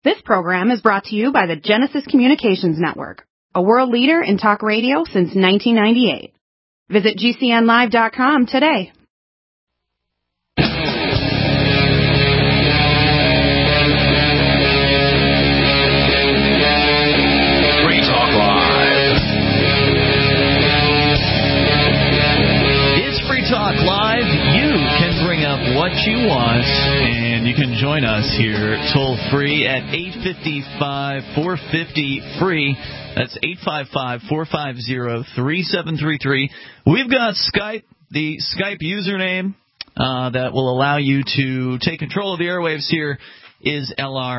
This program is brought to you by the Genesis Communications Network, a world leader in talk radio since 1998. Visit GCNlive.com today. Free Talk Live. It's Free Talk Live. You can bring up what you want, and you can join us here toll-free at 855-450-FREE. That's 855-450-3733. We've got Skype, the Skype username that will allow you to take control of the airwaves here is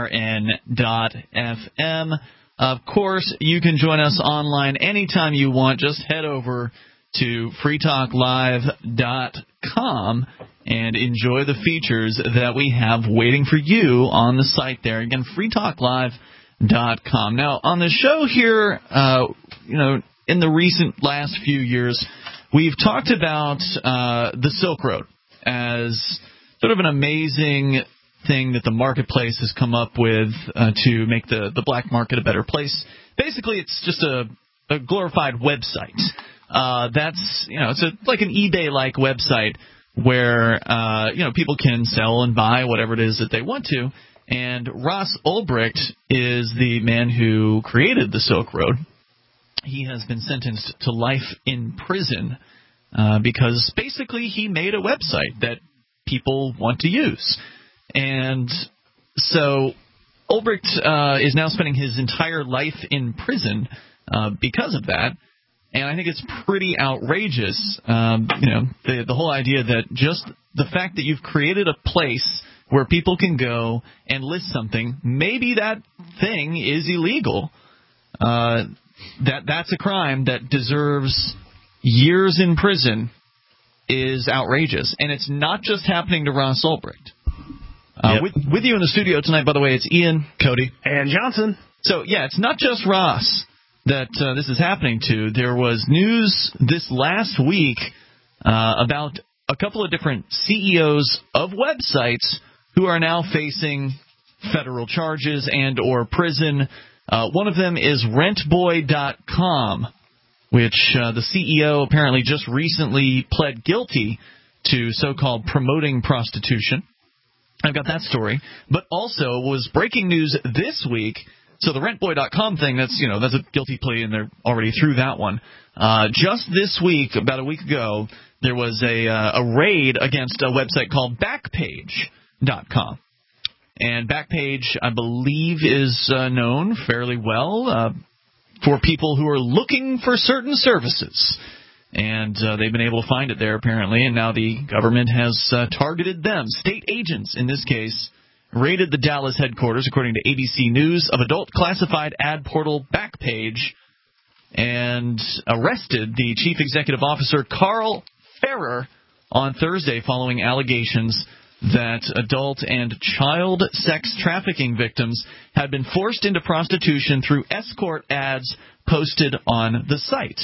LRN.FM. Of course, you can join us online anytime you want. Just head over to freetalklive.com and enjoy the features that we have waiting for you on the site there. Again, freetalklive.com. Now, on the show here, in the recent last few years, we've talked about the Silk Road as sort of an amazing thing that the marketplace has come up with to make the black market a better place. Basically, it's just a glorified website. It's like an eBay-like website where people can sell and buy whatever it is that they want to. And Ross Ulbricht is the man who created the Silk Road. He has been sentenced to life in prison because basically he made a website that people want to use. And so Ulbricht is now spending his entire life in prison because of that. And I think it's pretty outrageous, the whole idea that just the fact that you've created a place where people can go and list something, maybe that thing is illegal, that's a crime that deserves years in prison, is outrageous. And it's not just happening to Ross Ulbricht. With you in the studio tonight, by the way, it's Ian, Cody, and Johnson. So, yeah, it's not just Ross that this is happening to. There was news this last week about a couple of different CEOs of websites who are now facing federal charges and or prison. One of them is rentboy.com, which the CEO apparently just recently pled guilty to so-called promoting prostitution. I've got that story. But also was breaking news this week. So the rentboy.com thing, that's a guilty plea, and they're already through that one. Just this week, about a week ago, there was a raid against a website called Backpage.com. And Backpage, I believe, is known fairly well for people who are looking for certain services. And they've been able to find it there, apparently, and now the government has targeted them. State agents, in this case, raided the Dallas headquarters, according to ABC News, of adult classified ad portal Backpage and arrested the chief executive officer, Carl Ferrer, on Thursday following allegations that adult and child sex trafficking victims had been forced into prostitution through escort ads posted on the site.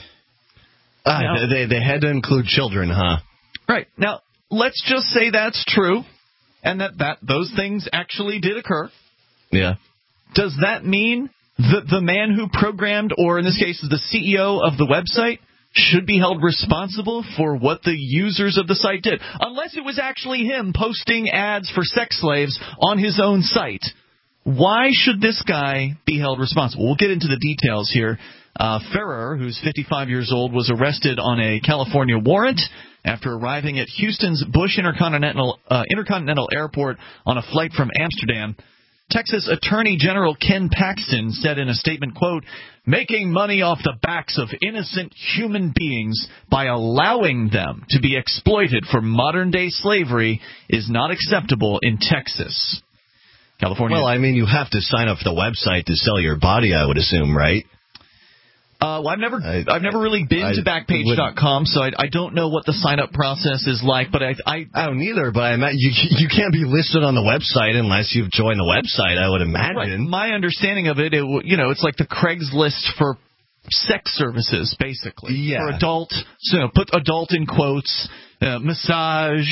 They had to include children, huh? Right. Now, let's just say that's true. And that those things actually did occur. Yeah. Does that mean that the man who programmed, or in this case the CEO of the website, should be held responsible for what the users of the site did? Unless it was actually him posting ads for sex slaves on his own site. Why should this guy be held responsible? We'll get into the details here. Ferrer, who's 55 years old, was arrested on a California warrant after arriving at Houston's Bush Intercontinental Airport on a flight from Amsterdam. Texas Attorney General Ken Paxton said in a statement, quote, "Making money off the backs of innocent human beings by allowing them to be exploited for modern-day slavery is not acceptable in Texas." California. Well, I mean, you have to sign up for the website to sell your body, I would assume, right? Well, I've never really been to Backpage.com, so I don't know what the sign-up process is like. But I don't either. But I imagine you can't be listed on the website unless you've joined the website, I would imagine. Right. My understanding of it, it's like the Craigslist for sex services, basically. Yeah. For adult, put adult in quotes, massage,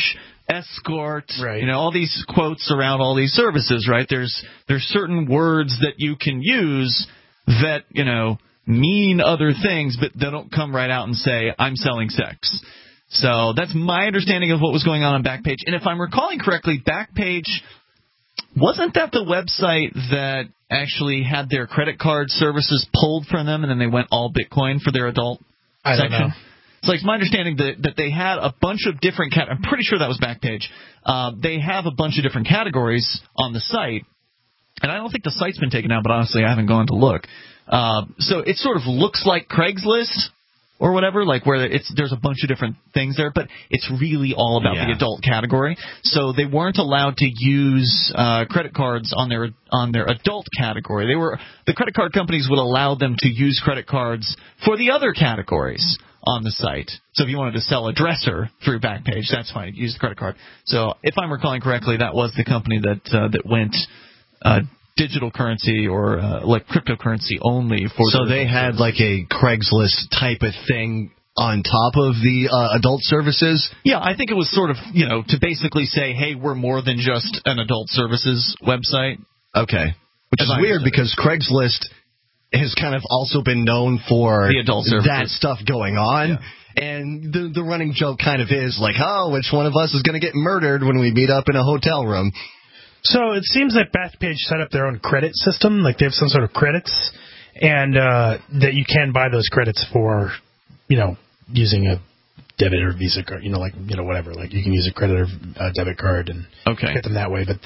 escort, right. All these quotes around all these services, right? There's certain words that you can use that, mean other things, but they don't come right out and say, I'm selling sex. So that's my understanding of what was going on Backpage. And if I'm recalling correctly, Backpage, wasn't that the website that actually had their credit card services pulled from them and then they went all Bitcoin for their adult section? I don't know. It's like my understanding that they had a bunch of different I'm pretty sure that was Backpage. They have a bunch of different categories on the site, and I don't think the site's been taken down, but honestly, I haven't gone to look. So it sort of looks like Craigslist or whatever, like where there's a bunch of different things there, but it's really all about the adult category. So they weren't allowed to use credit cards on their adult category. The credit card companies would allow them to use credit cards for the other categories on the site. So if you wanted to sell a dresser through Backpage, that's fine. Use the credit card. So if I'm recalling correctly, that was the company that went digital currency or like cryptocurrency only for. So they had like a Craigslist type of thing on top of the adult services? Yeah, I think it was sort of, to basically say, hey, we're more than just an adult services website. Okay. Which is weird because Craigslist has kind of also been known for the adult services. That stuff going on. Yeah. And the running joke kind of is like, oh, which one of us is going to get murdered when we meet up in a hotel room? So it seems like Backpage set up their own credit system, like they have some sort of credits, and that you can buy those credits for, using a debit or Visa card, whatever. Like you can use a credit or debit card and get them that way. But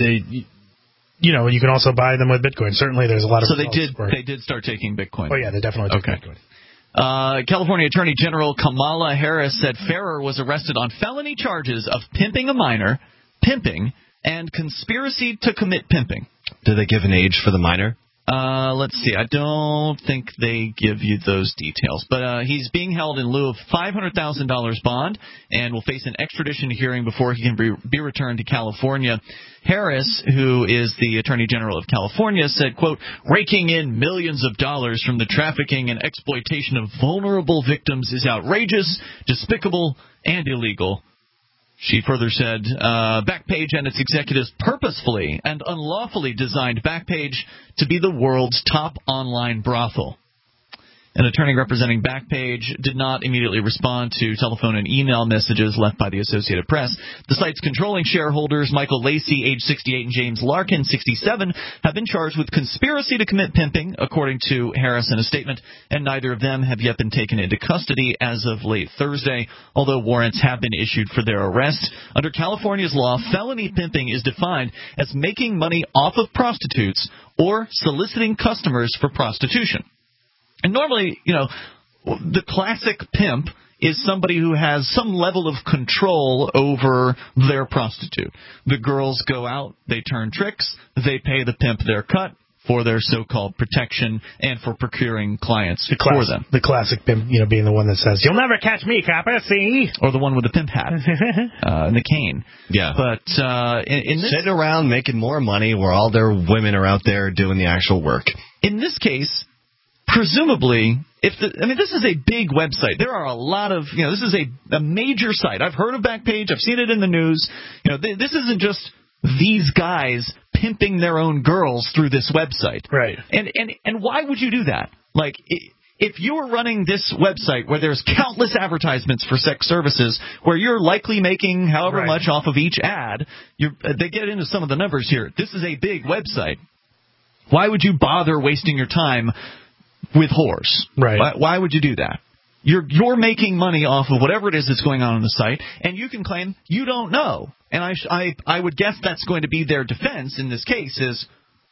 you can also buy them with Bitcoin. Certainly, there's a lot of. So they did start taking Bitcoin. Oh yeah, they definitely took Bitcoin. California Attorney General Kamala Harris said Ferrer was arrested on felony charges of pimping a minor, pimping, and conspiracy to commit pimping. Did they give an age for the minor? Let's see. I don't think they give you those details. But he's being held in lieu of $500,000 bond and will face an extradition hearing before he can be returned to California. Harris, who is the Attorney General of California, said, quote, raking in millions of dollars from the trafficking and exploitation of vulnerable victims is outrageous, despicable, and illegal. She further said, Backpage and its executives purposefully and unlawfully designed Backpage to be the world's top online brothel. An attorney representing Backpage did not immediately respond to telephone and email messages left by the Associated Press. The site's controlling shareholders, Michael Lacey, age 68, and James Larkin, 67, have been charged with conspiracy to commit pimping, according to Harris in a statement, and neither of them have yet been taken into custody as of late Thursday, although warrants have been issued for their arrest. Under California's law, felony pimping is defined as making money off of prostitutes or soliciting customers for prostitution. And normally, the classic pimp is somebody who has some level of control over their prostitute. The girls go out, they turn tricks, they pay the pimp their cut for their so-called protection and for procuring clients for them. The classic pimp, being the one that says, "You'll never catch me, copper, see?" Or the one with the pimp hat and the cane. Yeah. But in this, sitting around making more money where all their women are out there doing the actual work. In this case, presumably, this is a big website. There are a lot of, this is a major site. I've heard of Backpage. I've seen it in the news. This isn't just these guys pimping their own girls through this website. Right. And why would you do that? Like, if you're running this website where there's countless advertisements for sex services, where you're likely making however much off of each ad, they get into some of the numbers here. This is a big website. Why would you bother wasting your time with whores? Right. Why would you do that? You're making money off of whatever it is that's going on the site, and you can claim you don't know. And I would guess that's going to be their defense in this case is,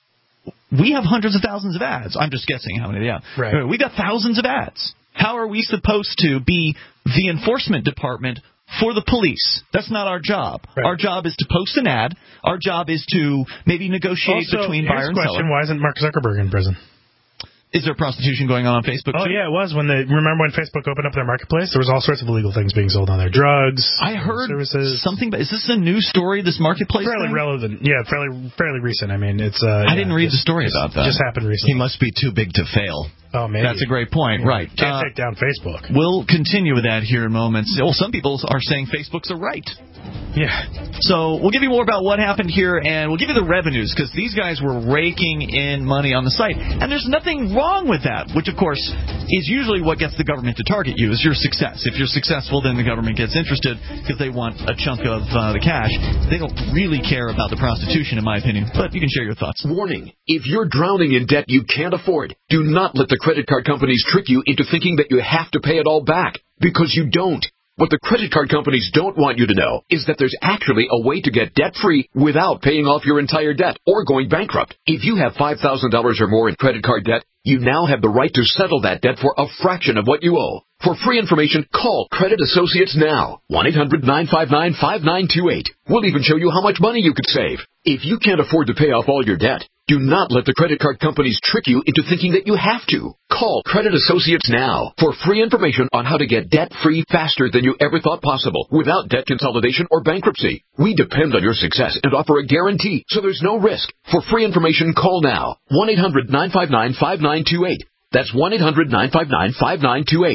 we have hundreds of thousands of ads. I'm just guessing how many they have. Right. We got thousands of ads. How are we supposed to be the enforcement department for the police? That's not our job. Right. Our job is to post an ad. Our job is to maybe negotiate between buyer and seller. Why isn't Mark Zuckerberg in prison? Is there prostitution going on Facebook? Oh, yeah, it was. Remember when Facebook opened up their marketplace? There was all sorts of illegal things being sold on there. Drugs, I heard services. Something, but is this a new story, this marketplace Fairly thing? relevant. Yeah, fairly recent. I mean, it's... I didn't read the story about that. It just happened recently. He must be too big to fail. Oh, maybe. That's a great point, right. Can't take down Facebook. We'll continue with that here in moments. Well, some people are saying Facebook's a right. Yeah. So we'll give you more about what happened here, and we'll give you the revenues, because these guys were raking in money on the site. And there's nothing wrong with that, which, of course, is usually what gets the government to target you, is your success. If you're successful, then the government gets interested because they want a chunk of the cash. They don't really care about the prostitution, in my opinion, but you can share your thoughts. Warning. If you're drowning in debt you can't afford, do not let the credit card companies trick you into thinking that you have to pay it all back, because you don't. What the credit card companies don't want you to know is that there's actually a way to get debt-free without paying off your entire debt or going bankrupt. If you have $5,000 or more in credit card debt, you now have the right to settle that debt for a fraction of what you owe. For free information, call Credit Associates now. 1-800-959-5928. We'll even show you how much money you could save. If you can't afford to pay off all your debt, do not let the credit card companies trick you into thinking that you have to. Call Credit Associates now for free information on how to get debt-free faster than you ever thought possible without debt consolidation or bankruptcy. We depend on your success and offer a guarantee, so there's no risk. For free information, call now. 1-800-959-5928. That's 1-800-959-5928.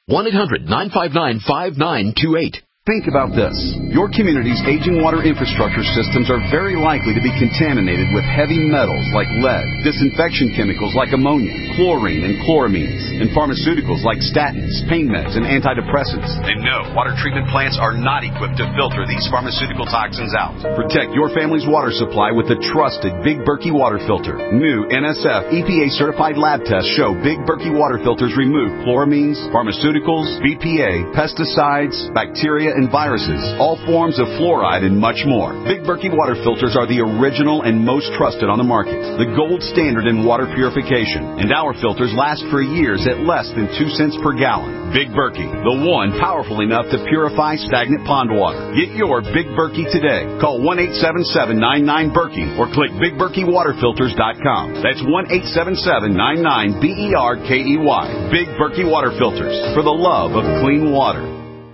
1-800-959-5928. Think about this. Your community's aging water infrastructure systems are very likely to be contaminated with heavy metals like lead, disinfection chemicals like ammonia, chlorine and chloramines, and pharmaceuticals like statins, pain meds, and antidepressants. And no, water treatment plants are not equipped to filter these pharmaceutical toxins out. Protect your family's water supply with the trusted Big Berkey water filter. New NSF EPA-certified lab tests show Big Berkey water filters remove chloramines, pharmaceuticals, BPA, pesticides, bacteria, and viruses, all forms of fluoride, and much more. Big Berkey water filters are the original and most trusted on the market, the gold standard in water purification, and our filters last for years at less than 2 cents per gallon. Big Berkey, the one powerful enough to purify stagnant pond water. Get your Big Berkey today. Call 1-877-99-BERKEY or click BigBerkeyWaterFilters.com. That's 1-877-99-BERKEY. Big Berkey Water Filters, for the love of clean water.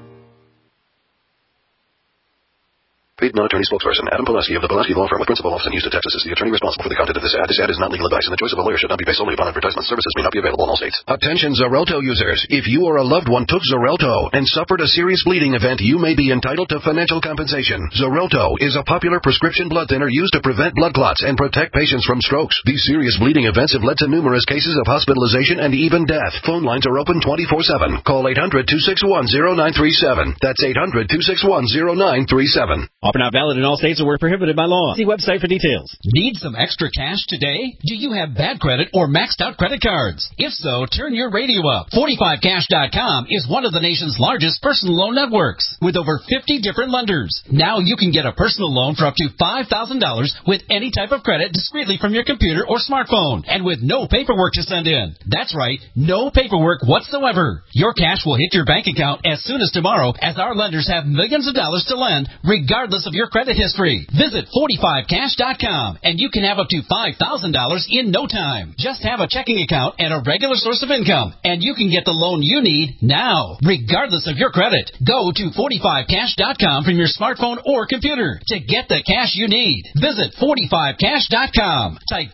Paid non-attorney spokesperson Adam Pulaski of the Pulaski Law Firm with principal office in Houston, Texas, is the attorney responsible for the content of this ad. This ad is not legal advice, and the choice of a lawyer should not be based solely upon advertisement. Services may not be available in all states. Attention Xarelto users. If you or a loved one took Xarelto and suffered a serious bleeding event, you may be entitled to financial compensation. Xarelto is a popular prescription blood thinner used to prevent blood clots and protect patients from strokes. These serious bleeding events have led to numerous cases of hospitalization and even death. Phone lines are open 24/7. Call 800-261-0937. That's 800-261-0937. Offer not valid in all states or were prohibited by law. See website for details. Need some extra cash today? Do you have bad credit or maxed out credit cards? If so, turn your radio up. 45cash.com is one of the nation's largest personal loan networks with over 50 different lenders. Now you can get a personal loan for up to $5,000 with any type of credit discreetly from your computer or smartphone and with no paperwork to send in. That's right, no paperwork whatsoever. Your cash will hit your bank account as soon as tomorrow, as our lenders have millions of dollars to lend regardless of your credit history. Visit 45cash.com and you can have up to $5,000 in no time. Just have a checking account and a regular source of income and you can get the loan you need now, regardless of your credit. Go to 45cash.com from your smartphone or computer to get the cash you need. Visit 45cash.com. Type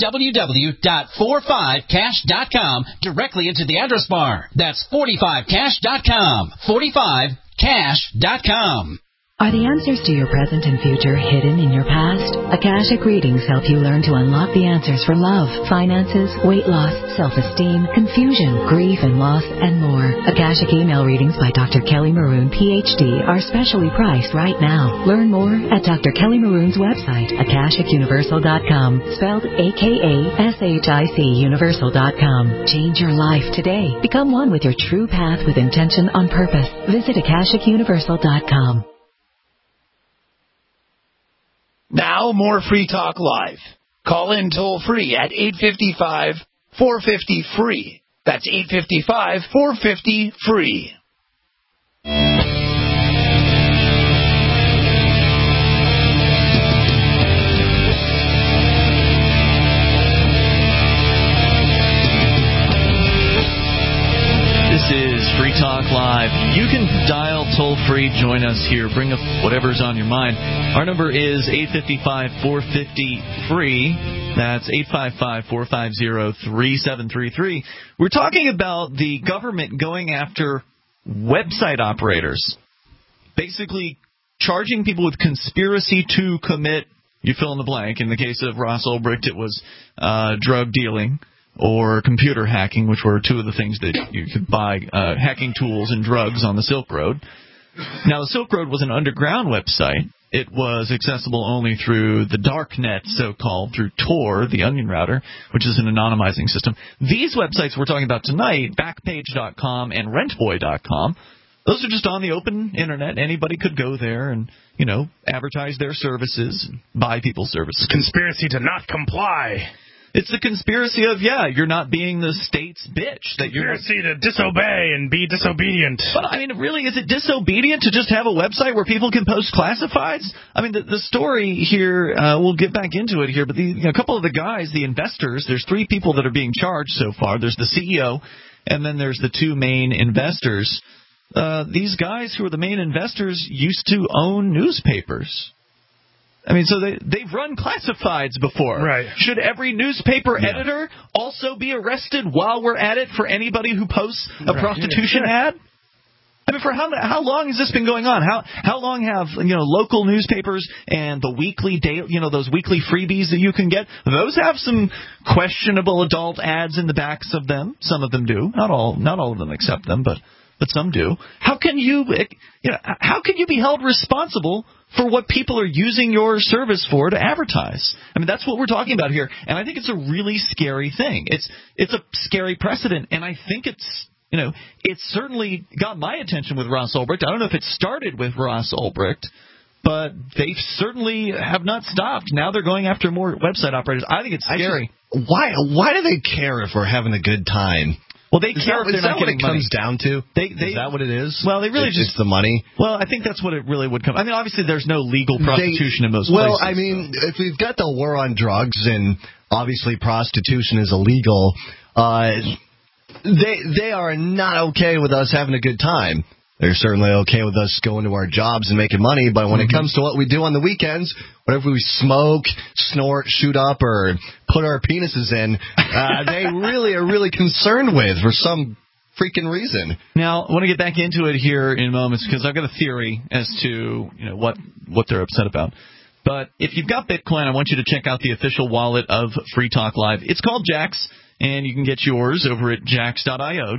www.45cash.com directly into the address bar. That's 45cash.com. 45cash.com. Are the answers to your present and future hidden in your past? Akashic readings help you learn to unlock the answers for love, finances, weight loss, self-esteem, confusion, grief and loss, and more. Akashic email readings by Dr. Kelly Maroon, Ph.D. are specially priced right now. Learn more at Dr. Kelly Maroon's website, AkashicUniversal.com, spelled AKASHIC Universal.com. Change your life today. Become one with your true path with intention on purpose. Visit AkashicUniversal.com. Now, more Free Talk Live. Call in toll-free at 855-450-FREE. That's 855-450-FREE. This is Free Talk Live. You can dial toll-free, join us here, bring up whatever's on your mind. Our number is 855-450-FREE. That's 855-450-3733. We're talking about the government going after website operators, basically charging people with conspiracy to commit, you fill in the blank. In the case of Ross Ulbricht, it was drug dealing or computer hacking, which were two of the things that you could buy, hacking tools and drugs on the Silk Road. Now, the Silk Road was an underground website. It was accessible only through the darknet, so-called, through Tor, the onion router, which is an anonymizing system. These websites we're talking about tonight, Backpage.com and Rentboy.com, those are just on the open internet. Anybody could go there and, advertise their services, buy people's services. Conspiracy to not comply. It's the conspiracy of, you're not being the state's bitch. Conspiracy to disobey and be disobedient. But, really, is it disobedient to just have a website where people can post classifieds? The story here, we'll get back into it here, but a couple of the guys, the investors, there's 3 people that are being charged so far. There's the CEO, and then there's the 2 main investors. These guys who are the main investors used to own newspapers. So they've run classifieds before. Right. Should every newspaper editor also be arrested while we're at it for anybody who posts a prostitution ad? For how long has this been going on? How long have local newspapers and the weekly those weekly freebies that you can get? Those have some questionable adult ads in the backs of them. Some of them do. Not all of them accept them, but some do. How can you be held responsible for what people are using your service for to advertise? That's what we're talking about here, and I think it's a really scary thing. It's a scary precedent, and I think it's certainly got my attention with Ross Ulbricht. I don't know if it started with Ross Ulbricht, but they certainly have not stopped. Now they're going after more website operators. I think it's scary. Why do they care if we're having a good time? Well, they care if they're not getting money. Is that what it comes down to? Is that what it is? Well, they really it's the money. Well, I think that's what it really would come. Obviously, there's no legal prostitution in most places. Well, if we've got the war on drugs and obviously prostitution is illegal, they are not okay with us having a good time. They're certainly okay with us going to our jobs and making money, but when it comes to what we do on the weekends, whatever we smoke, snort, shoot up, or put our penises in, they really are really concerned with for some freaking reason. Now, I want to get back into it here in moments because I've got a theory as to what they're upset about. But if you've got Bitcoin, I want you to check out the official wallet of Free Talk Live. It's called Jaxx, and you can get yours over at jaxx.io,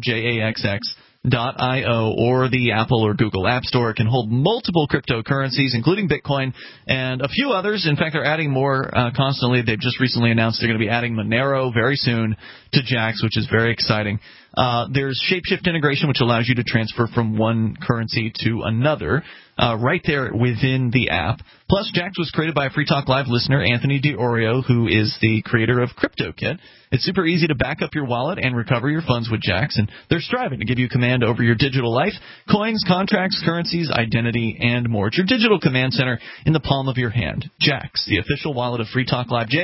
JAXX.io, or the Apple or Google App Store. It can hold multiple cryptocurrencies, including Bitcoin and a few others. In fact, they're adding more constantly. They've just recently announced they're going to be adding Monero very soon to Jaxx, which is very exciting. There's Shapeshift integration, which allows you to transfer from one currency to another right there within the app. Plus, Jaxx was created by a Free Talk Live listener, Anthony D'Orio, who is the creator of CryptoKit. It's super easy to back up your wallet and recover your funds with Jaxx, and they're striving to give you command over your digital life, coins, contracts, currencies, identity, and more. It's your digital command center in the palm of your hand. Jaxx, the official wallet of Free Talk Live,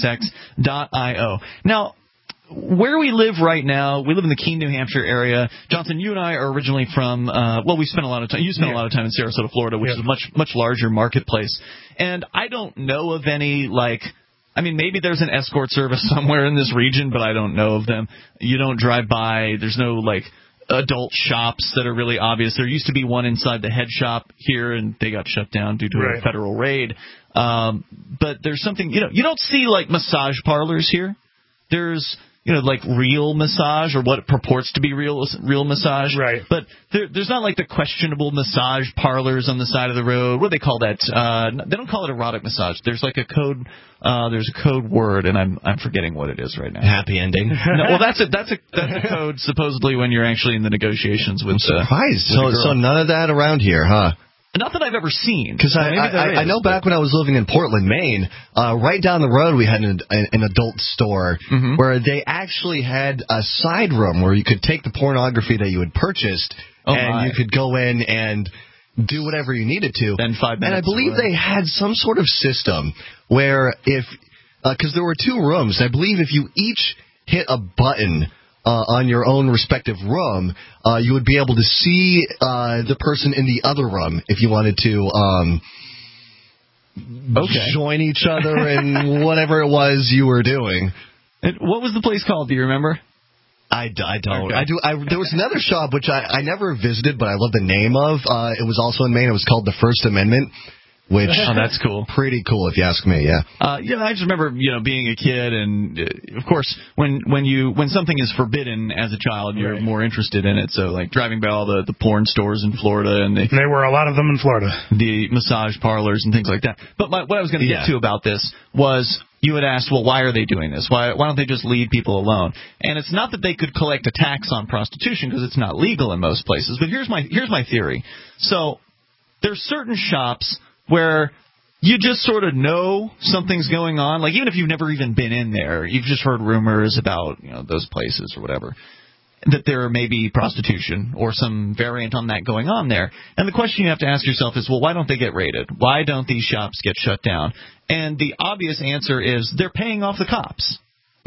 JAXX.io. Now, where we live right now, we live in the Keene, New Hampshire area. Johnson, you and I are originally from, we spent a lot of time, you spent a lot of time in Sarasota, Florida, which is a much larger marketplace. And I don't know of any, maybe there's an escort service somewhere in this region, but I don't know of them. You don't drive by, there's no, adult shops that are really obvious. There used to be one inside the head shop here, and they got shut down due to a federal raid. But there's something, you don't see, massage parlors here. There's real massage or what purports to be real massage. Right. But there's not the questionable massage parlors on the side of the road. What do they call that? They don't call it erotic massage. There's a code. There's a code word, and I'm forgetting what it is right now. Happy ending. No, well, that's a code supposedly when you're actually in the negotiations with. I'm surprised. So none of that around here, huh? Not that I've ever seen. Because I know back when I was living in Portland, Maine, right down the road we had an adult store where they actually had a side room where you could take the pornography that you had purchased you could go in and do whatever you needed to. Then 5 minutes. And I believe they had some sort of system where because there were 2 rooms, I believe if you each hit a button on your own respective room, you would be able to see the person in the other room if you wanted to join each other in whatever it was you were doing. And what was the place called? Do you remember? I don't. Okay. There was another shop which I never visited, but I love the name of. It was also in Maine. It was called the First Amendment. Which that's cool. Pretty cool, if you ask me. Yeah. I just remember being a kid, and of course when something is forbidden as a child, you're more interested in it. So like driving by all the porn stores in Florida, and there were a lot of them in Florida. The massage parlors and things like that. But what I was going to get to about this was you had asked, well, why are they doing this? Why don't they just leave people alone? And it's not that they could collect a tax on prostitution because it's not legal in most places. But here's my theory. So there's certain shops where you just sort of know something's going on. Like, even if you've never even been in there, you've just heard rumors about, those places or whatever, that there may be prostitution or some variant on that going on there. And the question you have to ask yourself is, well, why don't they get raided? Why don't these shops get shut down? And the obvious answer is they're paying off the cops.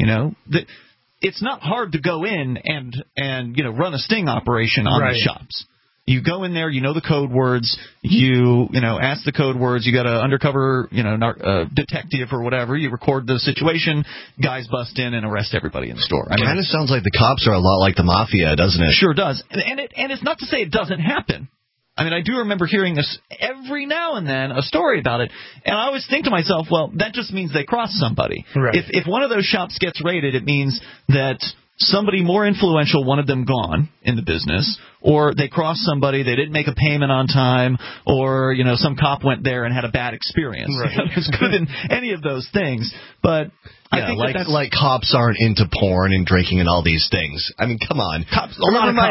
It's not hard to go in and run a sting operation on the shops. You go in there, you know the code words, you ask the code words, you got an undercover, detective or whatever, you record the situation, guys bust in and arrest everybody in the store. It kind of sounds like the cops are a lot like the mafia, doesn't it? Sure does. And it's not to say it doesn't happen. I mean, I do remember hearing this every now and then, a story about it, and I always think to myself, well, that just means they crossed somebody. Right. If one of those shops gets raided, it means that somebody more influential wanted them gone in the business, or they crossed somebody, they didn't make a payment on time, or, some cop went there and had a bad experience. Right. It's good in any of those things, but I think like cops aren't into porn and drinking and all these things. I mean, come on. My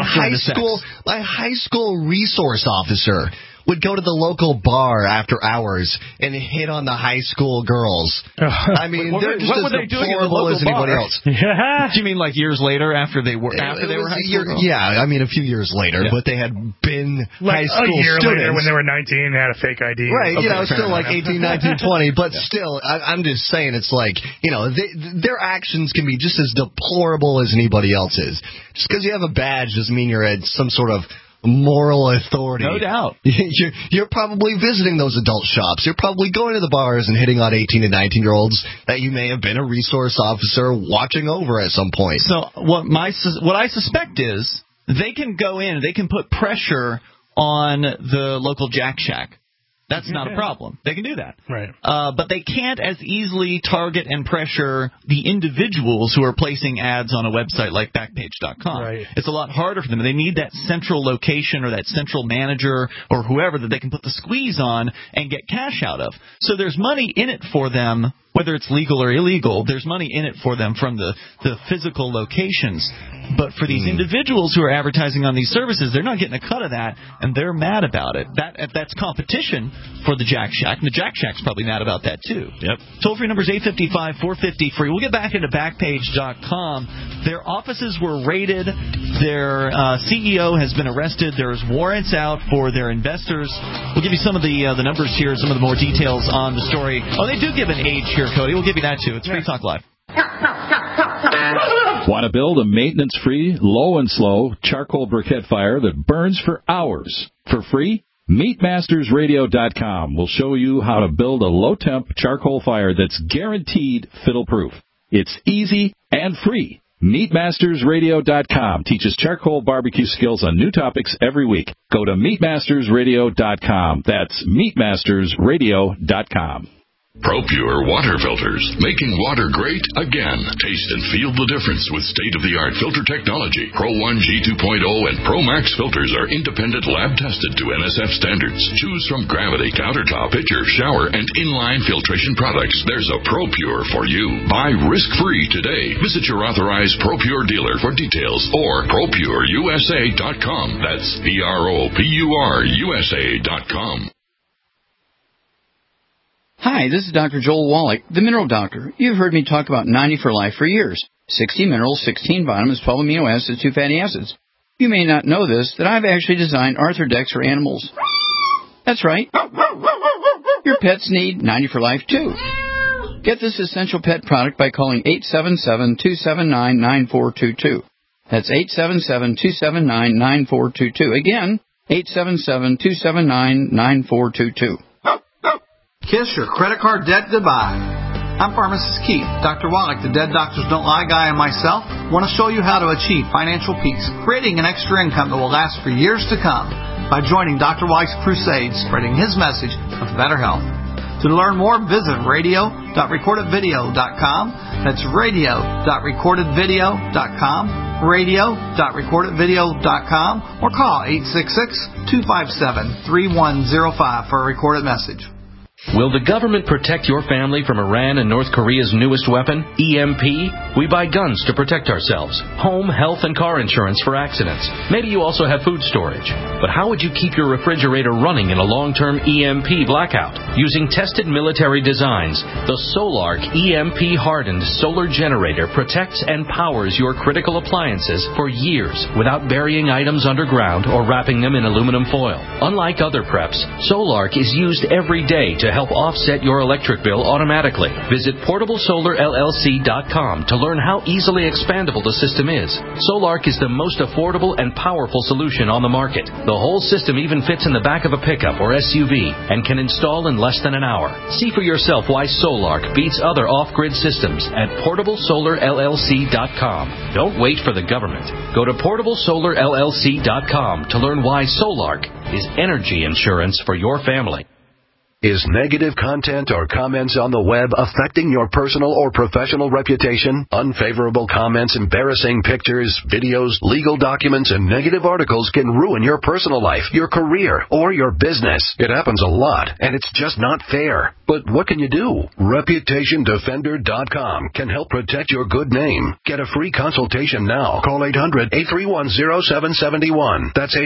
high school resource officer would go to the local bar after hours and hit on the high school girls. I mean, they're just as deplorable as anybody else. Yeah. Do you mean like years later after they were high school girls? Yeah, I mean a few years later, but they had been high school a year students. Later when they were 19 and had a fake ID. Right, still like 18, 19, 20. But still, I'm just saying it's like, their actions can be just as deplorable as anybody else's. Just because you have a badge doesn't mean you're at some sort of moral authority. No doubt. You're probably visiting those adult shops. You're probably going to the bars and hitting on 18 and 19-year-olds that you may have been a resource officer watching over at some point. So what I suspect is they can go in, they can put pressure on the local Jack Shack. That's not a problem. They can do that. Right. But they can't as easily target and pressure the individuals who are placing ads on a website like Backpage.com. Right. It's a lot harder for them. They need that central location or that central manager or whoever that they can put the squeeze on and get cash out of. So there's money in it for them, whether it's legal or illegal. There's money in it for them from the physical locations. But for these individuals who are advertising on these services, they're not getting a cut of that, and they're mad about it. That's competition for the Jack Shack, and the Jack Shack's probably mad about that too. Yep. Toll-free number is 855-450-FREE. We'll get back into Backpage.com. Their offices were raided. Their CEO has been arrested. There's warrants out for their investors. We'll give you some of the numbers here, some of the more details on the story. Oh, they do give an age here, Cody. We'll give you that too. It's Free Talk Live. Want to build a maintenance-free, low and slow charcoal briquette fire that burns for hours for free? MeatMastersRadio.com will show you how to build a low-temp charcoal fire that's guaranteed fiddle-proof. It's easy and free. MeatMastersRadio.com teaches charcoal barbecue skills on new topics every week. Go to MeatMastersRadio.com. That's MeatMastersRadio.com. ProPure water filters, making water great again. Taste and feel the difference with state-of-the-art filter technology. Pro 1 G 2.0 and Pro Max filters are independent lab-tested to NSF standards. Choose from Gravity, Countertop, Pitcher, Shower, and Inline filtration products. There's a ProPure for you. Buy risk-free today. Visit your authorized ProPure dealer for details or ProPureUSA.com. That's ProPureUSA.com. Hi, this is Dr. Joel Wallach, the Mineral Doctor. You've heard me talk about 90 for Life for years. 60 minerals, 16 vitamins, 12 amino acids, 2 fatty acids. You may not know this, that I've actually designed Arthrodex for animals. That's right. Your pets need 90 for Life, too. Get this essential pet product by calling 877-279-9422. That's 877-279-9422. Again, 877-279-9422. Kiss your credit card debt goodbye. I'm Pharmacist Keith. Dr. Wallach, the Dead Doctors Don't Lie guy, and myself want to show you how to achieve financial peace, creating an extra income that will last for years to come by joining Dr. Wallach's crusade, spreading his message of better health. To learn more, visit radio.recordedvideo.com. That's radio.recordedvideo.com, radio.recordedvideo.com, or call 866-257-3105 for a recorded message. Will the government protect your family from Iran and North Korea's newest weapon, EMP? We buy guns to protect ourselves, home, health, and car insurance for accidents. Maybe you also have food storage. But how would you keep your refrigerator running in a long-term EMP blackout? Using tested military designs, the Solark EMP-hardened solar generator protects and powers your critical appliances for years without burying items underground or wrapping them in aluminum foil. Unlike other preps, Solark is used every day to help offset your electric bill automatically. Visit PortableSolarLLC.com to learn how easily expandable the system is. Solark is the most affordable and powerful solution on the market. The whole system even fits in the back of a pickup or SUV and can install in less than an hour. See for yourself why Solark beats other off-grid systems at PortableSolarLLC.com. Don't wait for the government. Go to PortableSolarLLC.com to learn why Solark is energy insurance for your family. Is negative content or comments on the web affecting your personal or professional reputation? Unfavorable comments, embarrassing pictures, videos, legal documents, and negative articles can ruin your personal life, your career, or your business. It happens a lot, and it's just not fair. But what can you do? ReputationDefender.com can help protect your good name. Get a free consultation now. Call 800-831-0771. That's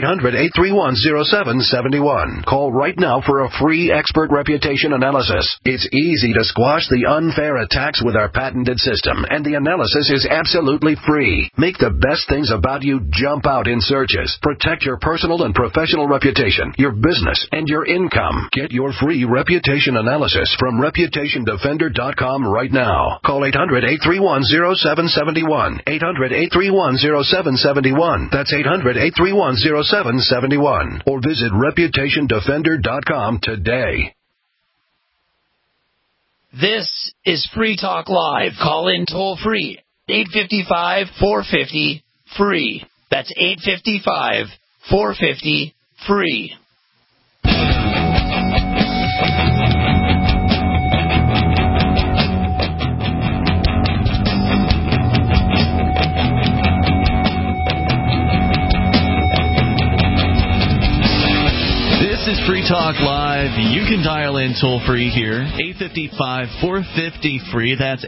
800-831-0771. Call right now for a free expert reputation analysis. It's easy to squash the unfair attacks with our patented system, and the analysis is absolutely free. Make the best things about you jump out in searches. Protect your personal and professional reputation, your business, and your income. Get your free reputation analysis from ReputationDefender.com right now. Call 800-831-0771. 800-831-0771. That's 800-831-0771. Or visit ReputationDefender.com today. This is Free Talk Live. Call in toll free. 855-450-FREE. That's 855-450-FREE. This is Free Talk Live. You can dial in toll-free here, 855-450-FREE. That's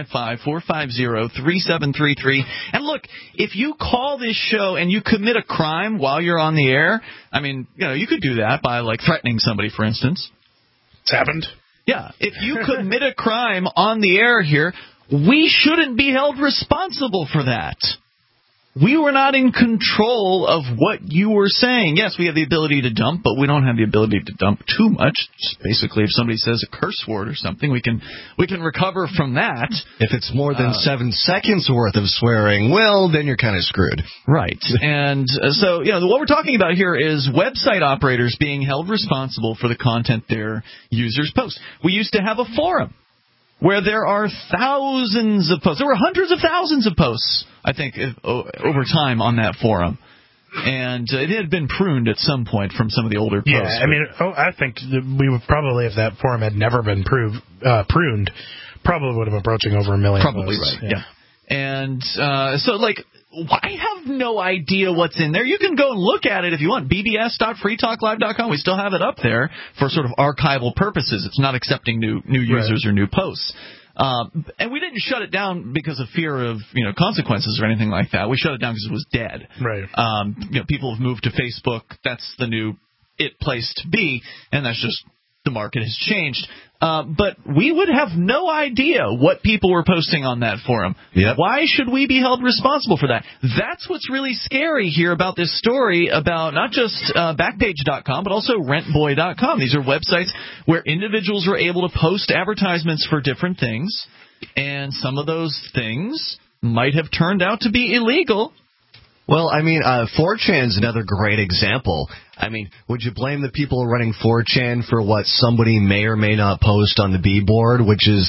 855-450-3733. And look, if you call this show and you commit a crime while you're on the air, I mean, you know, you could do that by, like, threatening somebody, for instance. It's happened. Yeah. If you commit a crime on the air here, we shouldn't be held responsible for that. We were not in control of what you were saying. Yes, we have the ability to dump, but we don't have the ability to dump too much. Just basically, if somebody says a curse word or something, we can recover from that. If it's more than 7 seconds worth of swearing, well, then you're kind of screwed. Right. And so, you know, what we're talking about here is website operators being held responsible for the content their users post. We used to have a forum where there are thousands of posts. There were hundreds of thousands of posts, I think, over time on that forum. And it had been pruned at some point from some of the older posts. Yeah, I mean, I think we would probably, if that forum had never been pruned, probably would have been approaching over 1 million Probably posts. right, yeah. And so, like, I have no idea what's in there. You can go and look at it if you want. bbs.freetalklive.com. We still have it up there for sort of archival purposes. It's not accepting new users or new posts. And we didn't shut it down because of fear of, you know, consequences or anything like that. We shut it down because it was dead. Right. You know, people have moved to Facebook. That's the new place to be, and that's just the market has changed. But we would have no idea what people were posting on that forum. Yep. Why should we be held responsible for that? That's what's really scary here about this story about not just Backpage.com, but also RentBoy.com. These are websites where individuals are able to post advertisements for different things, and some of those things might have turned out to be illegal. Well, I mean, 4chan's another great example. I mean, would you blame the people running 4chan for what somebody may or may not post on the B-board, which is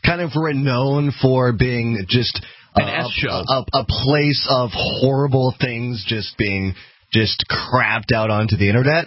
kind of renowned for being just an S show, a place of horrible things just being crapped out onto the internet.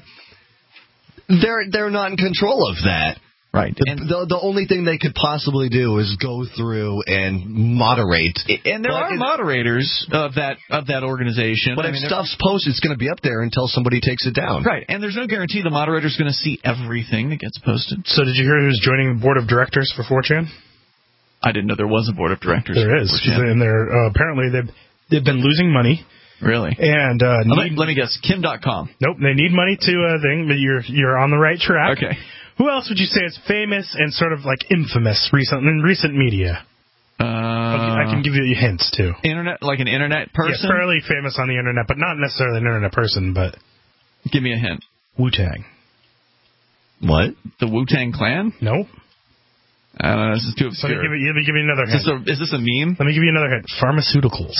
They're not in control of that. Right. The only thing they could possibly do is go through and moderate. And there are moderators of that organization. But if stuff's posted, it's going to be up there until somebody takes it down. Right. And there's no guarantee the moderator's going to see everything that gets posted. So did you hear who's joining the board of directors for 4chan? I didn't know there was a board of directors. There is. And they're apparently they've been losing money. Really? And let me guess. Kim.com. Nope. They need money to thing, but you're on the right track. Okay. Who else would you say is famous and sort of like infamous in recent media? I can give you hints too. Internet, like an internet person? Yeah, fairly famous on the internet, but not necessarily an internet person. But give me a hint. Wu-Tang. What? The Wu-Tang Clan? Nope. I don't know. This is too obscure. Let me give you another hint. Is this a meme? Let me give you another hint. Pharmaceuticals.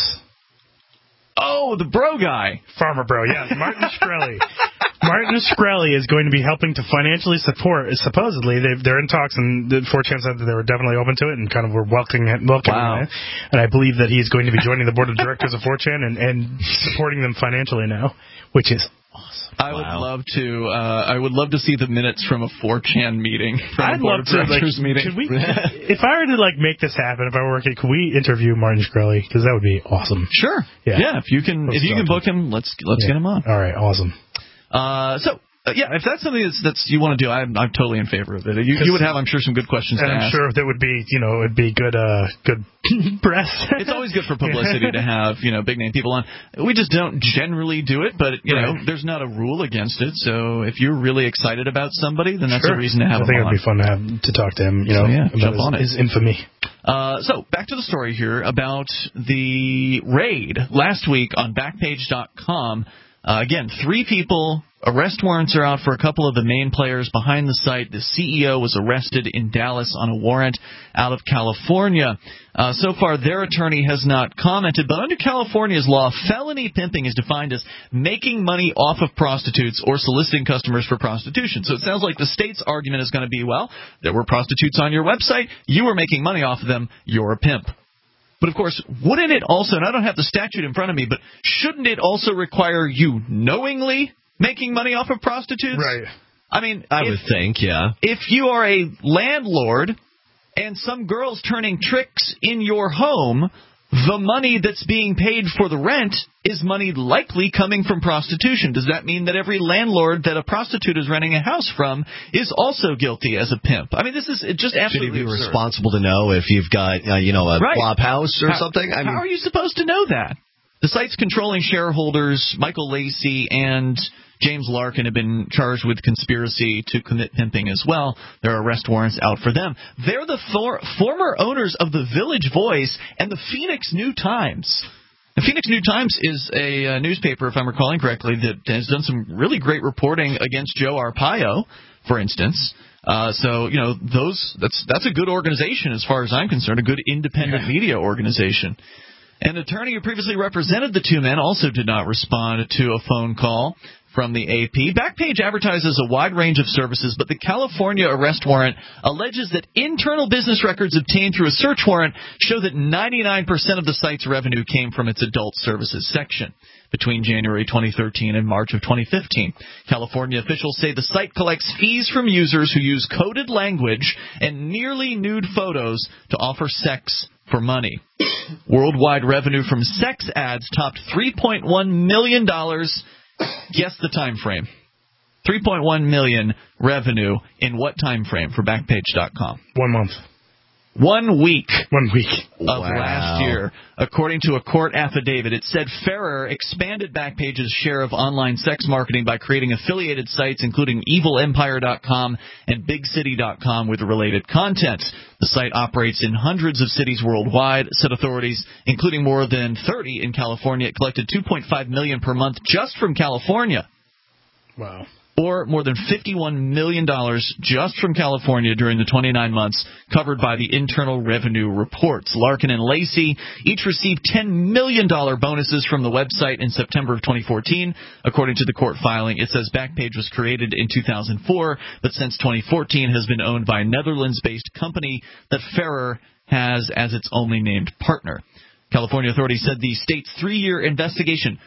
Oh, the bro guy. Farmer bro, yes. Martin Shkreli. Martin Shkreli is going to be helping to financially support, supposedly, they're in talks, and 4chan said that they were definitely open to it and kind of were welcoming him. And I believe that he's going to be joining the board of directors of 4chan and supporting them financially now, which is awesome. I would love to see the minutes from a 4chan meeting. I'd love to meeting. Could we, if I were to make this happen, if I were working, could we interview Martin Shkreli? Because that would be awesome. Sure. Yeah. If you can book him, let's get him on. All right. Awesome. If that's something that's you want to do, I'm totally in favor of it. You would have, I'm sure, some good questions to ask. I'm sure that would be, it'd be good press. It's always good for publicity to have, big name people on. We just don't generally do it, but there's not a rule against it. So if you're really excited about somebody, then that's a reason to have him on. I think it'd be fun to talk to him. Jump on his infamy. So back to the story here about the raid last week on Backpage.com. Again, 3 people. Arrest warrants are out for a couple of the main players behind the site. The CEO was arrested in Dallas on a warrant out of California. So far, their attorney has not commented, but under California's law, felony pimping is defined as making money off of prostitutes or soliciting customers for prostitution. So it sounds like the state's argument is going to be, well, there were prostitutes on your website, you were making money off of them, you're a pimp. But, of course, wouldn't it also, and I don't have the statute in front of me, but shouldn't it also require you knowingly making money off of prostitutes? Right. I mean, I would think, yeah. If you are a landlord and some girl's turning tricks in your home, the money that's being paid for the rent is money likely coming from prostitution. Does that mean that every landlord that a prostitute is renting a house from is also guilty as a pimp? I mean, this is just absolutely Should he be absurd. responsible to know if you've got, a flop house or something? How are you supposed to know that? The site's controlling shareholders, Michael Lacey and James Larkin, have been charged with conspiracy to commit pimping as well. There are arrest warrants out for them. They're the former owners of the Village Voice and the Phoenix New Times. The Phoenix New Times is a newspaper, if I'm recalling correctly, that has done some really great reporting against Joe Arpaio, for instance. That's a good organization as far as I'm concerned, a good independent media organization. An attorney who previously represented the 2 men also did not respond to a phone call from the AP. Backpage advertises a wide range of services, but the California arrest warrant alleges that internal business records obtained through a search warrant show that 99% of the site's revenue came from its adult services section between January 2013 and March of 2015. California officials say the site collects fees from users who use coded language and nearly nude photos to offer sex for money. Worldwide revenue from sex ads topped $3.1 million. Guess the time frame. $3.1 million revenue in what time frame for Backpage.com? 1 month. 1 week. 1 week. Of last year. According to a court affidavit, it said Ferrer expanded Backpage's share of online sex marketing by creating affiliated sites, including EvilEmpire.com and BigCity.com with related content. The site operates in hundreds of cities worldwide, said authorities, including more than 30 in California. It collected $2.5 million per month just from California. Wow. or more than $51 million just from California during the 29 months covered by the Internal Revenue reports. Larkin and Lacey each received $10 million bonuses from the website in September of 2014. According to the court filing, it says Backpage was created in 2004, but since 2014 has been owned by a Netherlands-based company that Ferrer has as its only named partner. California authorities said the state's 3-year investigation,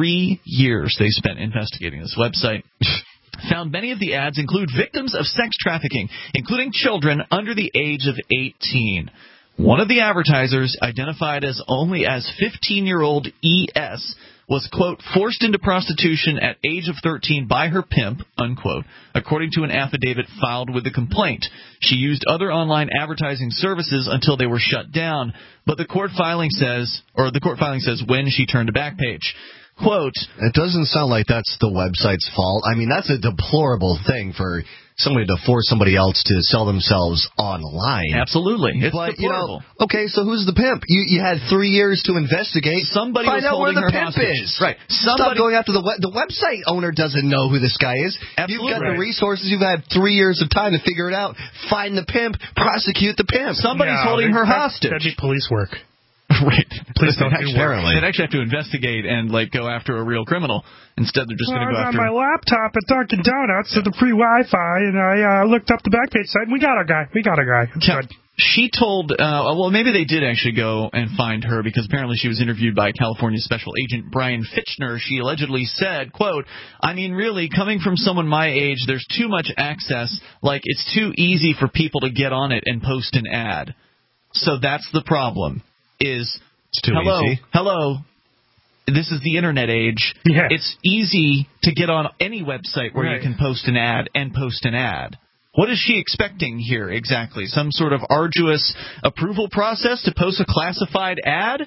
3 years they spent investigating this website, found many of the ads include victims of sex trafficking, including children under the age of 18. One of the advertisers, identified as only as 15-year-old E.S., was, quote, forced into prostitution at age of 13 by her pimp, unquote, according to an affidavit filed with the complaint. She used other online advertising services until they were shut down, but the court filing says when she turned to Backpage. Quote, it doesn't sound like that's the website's fault. I mean, that's a deplorable thing for somebody to force somebody else to sell themselves online. Absolutely. It's but, deplorable. Okay, so who's the pimp? You had 3 years to investigate. Somebody Find was out where holding the her pimp hostage. is. Right. Stop going after the website owner doesn't know who this guy is. Absolutely. You've got the resources. You've had 3 years of time to figure it out. Find the pimp. Prosecute the pimp. Somebody's holding her hostage. That'd be police work. Right. Please don't do apparently. They'd actually have to investigate and go after a real criminal. Instead, they're just going to go after. I was on my laptop at Dunkin' Donuts at the free Wi-Fi, and I looked up the Backpage site, and we got a guy. It's good. She told, maybe they did actually go and find her, because apparently she was interviewed by California Special Agent Brian Fitchner. She allegedly said, quote, I mean, really, coming from someone my age, there's too much access. Like, it's too easy for people to get on it and post an ad. So that's the problem. It's too easy. Hello, this is the internet age. Yeah. It's easy to get on any website where you can post an ad and post an ad. What is she expecting here exactly? Some sort of arduous approval process to post a classified ad?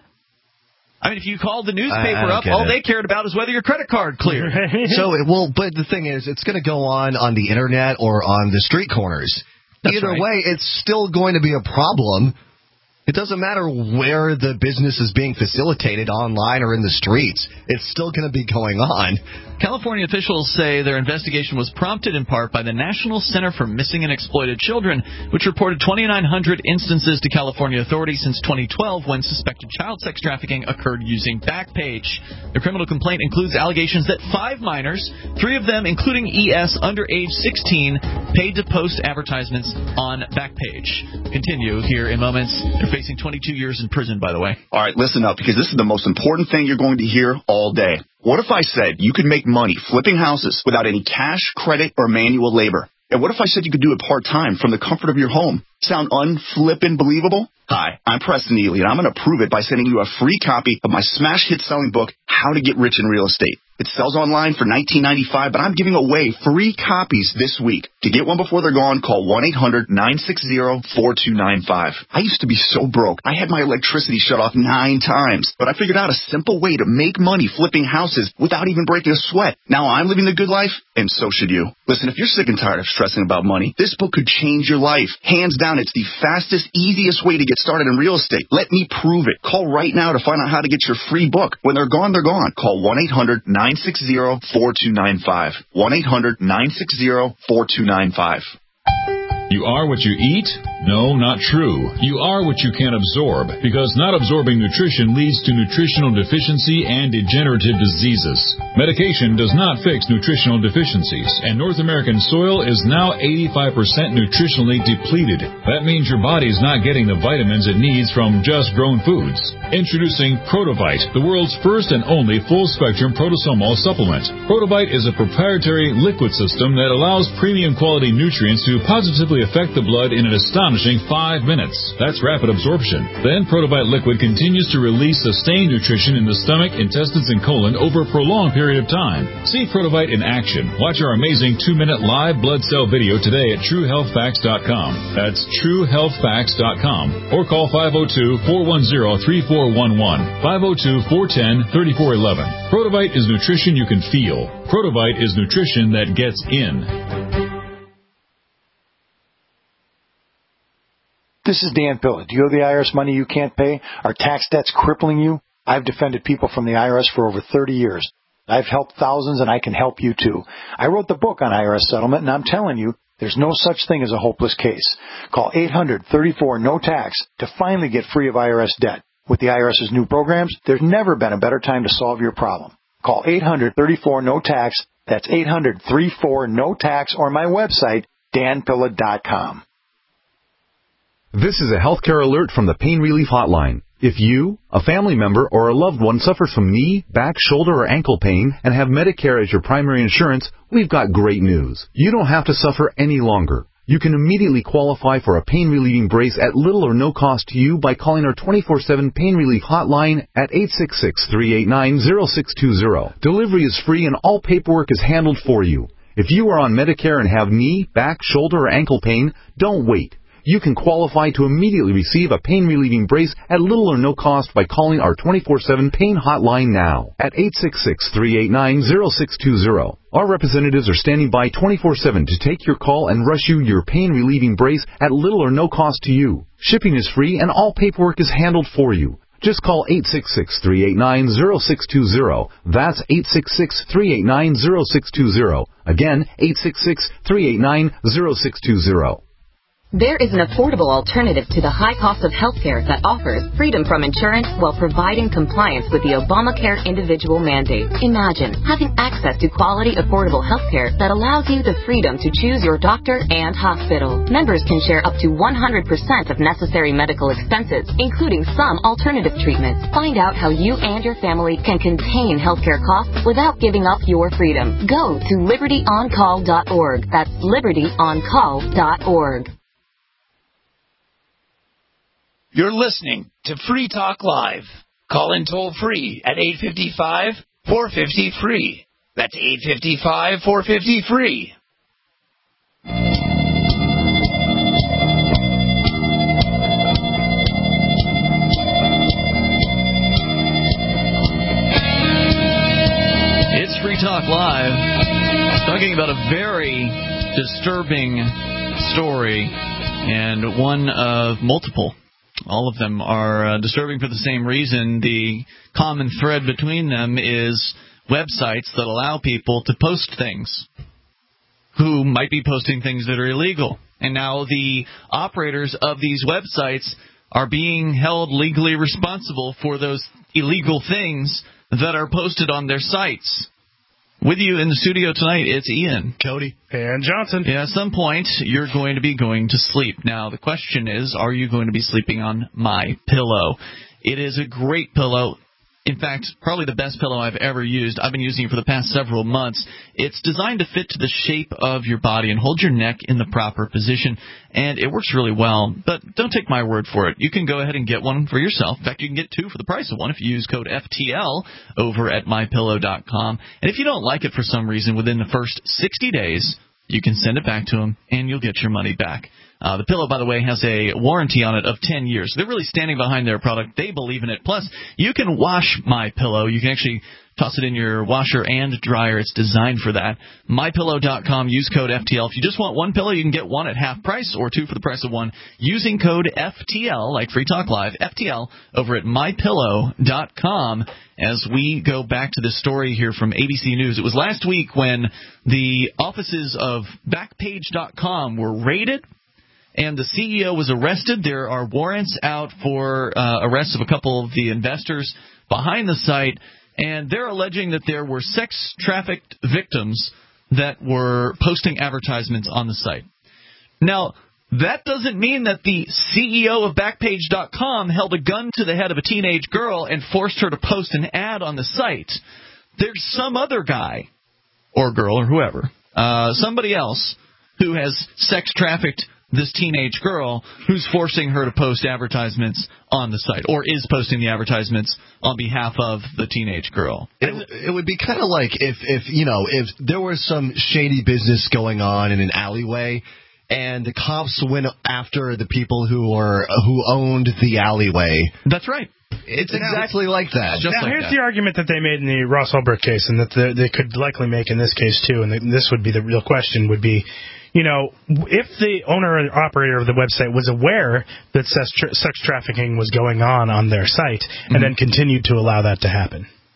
I mean, if you called the newspaper up, all they cared about is whether your credit card cleared. But the thing is, it's going to go on the internet or on the street corners. That's Either right. way, it's still going to be a problem. It doesn't matter where the business is being facilitated, online or in the streets. It's still going to be going on. California officials say their investigation was prompted in part by the National Center for Missing and Exploited Children, which reported 2,900 instances to California authorities since 2012 when suspected child sex trafficking occurred using Backpage. The criminal complaint includes allegations that 5 minors, 3 of them including ES under age 16, paid to post advertisements on Backpage. Continue here in moments. They're facing 22 years in prison, by the way. All right, listen up, because this is the most important thing you're going to hear all day. What if I said you could make money flipping houses without any cash, credit, or manual labor? And what if I said you could do it part-time from the comfort of your home? Sound unflippin' believable? Hi, I'm Preston Ely, and I'm going to prove it by sending you a free copy of my smash hit selling book, How to Get Rich in Real Estate. It sells online for $19.95, but I'm giving away free copies this week. To get one before they're gone, call 1-800-960-4295. I used to be so broke. I had my electricity shut off 9 times, but I figured out a simple way to make money flipping houses without even breaking a sweat. Now I'm living the good life, and so should you. Listen, if you're sick and tired of stressing about money, this book could change your life. Hands down, it's the fastest, easiest way to get started in real estate. Let me prove it. Call right now to find out how to get your free book. When they're gone, they're gone. Call 1-800-960-4295. 1-800-960-4295. You are what you eat? No, not true. You are what you can absorb, because not absorbing nutrition leads to nutritional deficiency and degenerative diseases. Medication does not fix nutritional deficiencies, and North American soil is now 85% nutritionally depleted. That means your body's not getting the vitamins it needs from just grown foods. Introducing Protovite, the world's first and only full-spectrum protosomal supplement. Protovite is a proprietary liquid system that allows premium quality nutrients to positively affect the blood in an astonishing 5 minutes. That's rapid absorption. Then Protovite liquid continues to release sustained nutrition in the stomach, intestines, and colon over a prolonged period of time. See Protovite in action. Watch our amazing 2-minute live blood cell video today at TrueHealthFacts.com. That's TrueHealthFacts.com. Or call 502-410-3411. 502-410-3411. Protovite is nutrition you can feel. Protovite is nutrition that gets in. This is Dan Pilla. Do you owe the IRS money you can't pay? Are tax debts crippling you? I've defended people from the IRS for over 30 years. I've helped thousands, and I can help you too. I wrote the book on IRS settlement, and I'm telling you, there's no such thing as a hopeless case. Call 800-34-NO-TAX to finally get free of IRS debt. With the IRS's new programs, there's never been a better time to solve your problem. Call 800-34-NO-TAX. That's 800-34-NO-TAX, or my website, danpilla.com. This is a healthcare alert from the Pain Relief Hotline. If you, a family member, or a loved one suffers from knee, back, shoulder, or ankle pain and have Medicare as your primary insurance, we've got great news. You don't have to suffer any longer. You can immediately qualify for a pain-relieving brace at little or no cost to you by calling our 24/7 Pain Relief Hotline at 866-389-0620. Delivery is free and all paperwork is handled for you. If you are on Medicare and have knee, back, shoulder, or ankle pain, don't wait. You can qualify to immediately receive a pain-relieving brace at little or no cost by calling our 24/7 Pain Hotline now at 866-389-0620. Our representatives are standing by 24/7 to take your call and rush you your pain-relieving brace at little or no cost to you. Shipping is free and all paperwork is handled for you. Just call 866-389-0620. That's 866-389-0620. Again, 866-389-0620. There is an affordable alternative to the high cost of healthcare that offers freedom from insurance while providing compliance with the Obamacare individual mandate. Imagine having access to quality, affordable healthcare that allows you the freedom to choose your doctor and hospital. Members can share up to 100% of necessary medical expenses, including some alternative treatments. Find out how you and your family can contain healthcare costs without giving up your freedom. Go to libertyoncall.org. That's libertyoncall.org. You're listening to Free Talk Live. Call in toll-free at 855-450-FREE. That's 855-450-FREE. It's Free Talk Live, talking about a very disturbing story, and one of multiple. All of them are disturbing for the same reason. The common thread between them is websites that allow people to post things who might be posting things that are illegal. And now the operators of these websites are being held legally responsible for those illegal things that are posted on their sites. With you in the studio tonight, it's Ian, Cody, and Johnson. Yeah, at some point, you're going to be going to sleep. Now, the question is, are you going to be sleeping on My Pillow? It is a great pillow. In fact, probably the best pillow I've ever used. I've been using it for the past several months. It's designed to fit to the shape of your body and hold your neck in the proper position, and it works really well. But don't take my word for it. You can go ahead and get one for yourself. In fact, you can get two for the price of one if you use code FTL over at MyPillow.com. And if you don't like it for some reason, within the first 60 days, you can send it back to them, and you'll get your money back. The pillow, by the way, has a warranty on it of 10 years. They're really standing behind their product. They believe in it. Plus, you can wash My Pillow. You can actually toss it in your washer and dryer. It's designed for that. MyPillow.com. Use code FTL. If you just want one pillow, you can get one at half price or two for the price of one using code FTL, like Free Talk Live, FTL, over at MyPillow.com. As we go back to this story here from ABC News. It was last week when the offices of Backpage.com were raided, and the CEO was arrested. There are warrants out for arrests of a couple of the investors behind the site, and they're alleging that there were sex-trafficked victims that were posting advertisements on the site. Now, that doesn't mean that the CEO of Backpage.com held a gun to the head of a teenage girl and forced her to post an ad on the site. There's some other guy or girl or whoever, somebody else, who has sex-trafficked this teenage girl who's forcing her to post advertisements on the site, or is posting the advertisements on behalf of the teenage girl. It would be kind of like if there was some shady business going on in an alleyway, and the cops went after the people who owned the alleyway. That's right. It's exactly like that. Here's the argument that they made in the Ross Ulbricht case, and that they could likely make in this case too, and this would be the real question, would be, if the owner or operator of the website was aware that sex trafficking was going on their site, and then continued to allow that to happen.